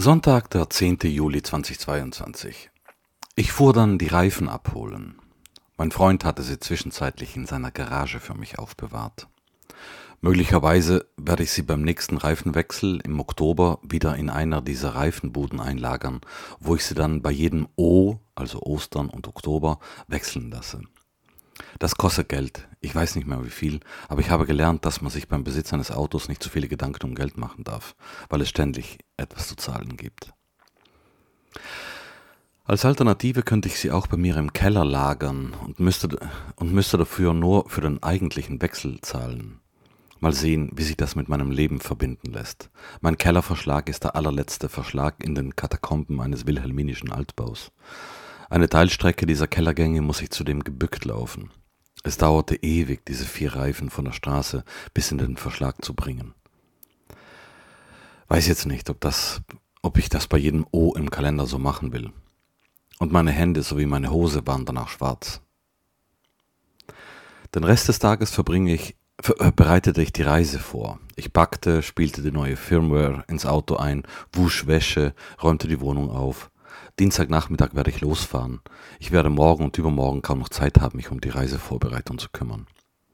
Sonntag, der 10. Juli 2022. Ich fuhr dann die Reifen abholen. Mein Freund hatte sie zwischenzeitlich in seiner Garage für mich aufbewahrt. Möglicherweise werde ich sie beim nächsten Reifenwechsel im Oktober wieder in einer dieser Reifenbuden einlagern, wo ich sie dann bei jedem O, also Ostern und Oktober, wechseln lasse. Das kostet Geld. Ich weiß nicht mehr wie viel, aber ich habe gelernt, dass man sich beim Besitz eines Autos nicht zu viele Gedanken um Geld machen darf, weil es ständig etwas zu zahlen gibt. Als Alternative könnte ich sie auch bei mir im Keller lagern und müsste dafür nur für den eigentlichen Wechsel zahlen. Mal sehen, wie sich das mit meinem Leben verbinden lässt. Mein Kellerverschlag ist der allerletzte Verschlag in den Katakomben eines wilhelminischen Altbaus. Eine Teilstrecke dieser Kellergänge muss ich zudem gebückt laufen. Es dauerte ewig, diese 4 Reifen von der Straße bis in den Verschlag zu bringen. Weiß jetzt nicht, ob ich das bei jedem O im Kalender so machen will. Und meine Hände sowie meine Hose waren danach schwarz. Den Rest des Tages bereitete ich die Reise vor. Ich packte, spielte die neue Firmware ins Auto ein, wusch Wäsche, räumte die Wohnung auf. Dienstagnachmittag werde ich losfahren. Ich werde morgen und übermorgen kaum noch Zeit haben, mich um die Reisevorbereitung zu kümmern.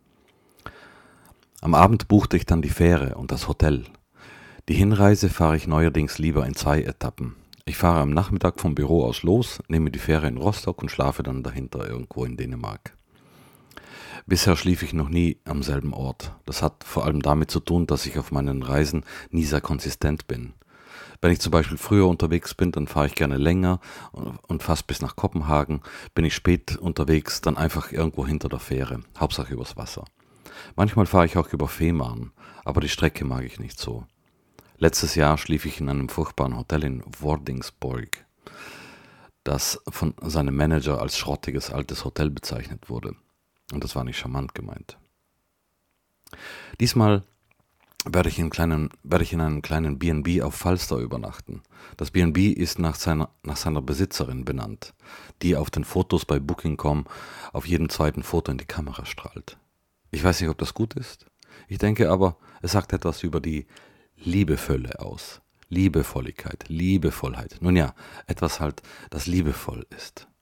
Am Abend buchte ich dann die Fähre und das Hotel. Die Hinreise fahre ich neuerdings lieber in 2 Etappen. Ich fahre am Nachmittag vom Büro aus los, nehme die Fähre in Rostock und schlafe dann dahinter irgendwo in Dänemark. Bisher schlief ich noch nie am selben Ort. Das hat vor allem damit zu tun, dass ich auf meinen Reisen nie sehr konsistent bin. Wenn ich zum Beispiel früher unterwegs bin, dann fahre ich gerne länger und fast bis nach Kopenhagen. Bin ich spät unterwegs, dann einfach irgendwo hinter der Fähre, Hauptsache übers Wasser. Manchmal fahre ich auch über Fehmarn, aber die Strecke mag ich nicht so. Letztes Jahr schlief ich in einem furchtbaren Hotel in Vordingborg, das von seinem Manager als schrottiges altes Hotel bezeichnet wurde. Und das war nicht charmant gemeint. Diesmal werde ich in einem kleinen B&B auf Falster übernachten. Das B&B ist nach seiner Besitzerin benannt, die auf den Fotos bei Booking.com auf jedem zweiten Foto in die Kamera strahlt. Ich weiß nicht, ob das gut ist. Ich denke aber, es sagt etwas über die Liebefülle aus. Liebevolligkeit, Liebevollheit. Nun ja, etwas halt, das liebevoll ist.